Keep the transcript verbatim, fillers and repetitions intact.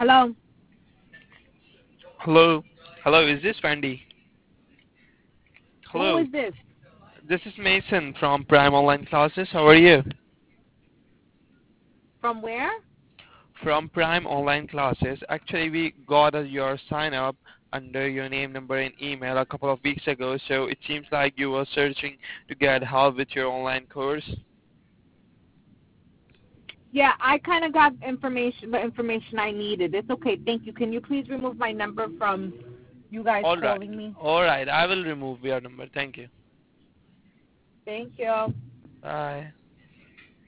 Hello. Hello. Hello, is this Wendy? Who Hello. is this? This is Mason from Prime Online Classes. How are you? From where? From Prime Online Classes. Actually, we got a, your sign up under your name, number, and email a couple of weeks ago, so it seems like you were searching to get help with your online course. Yeah, I kind of got information, the information I needed. It's okay. Thank you. Can you please remove my number from you guys All right. calling me? All right. I will remove your number. Thank you. Thank you. Bye.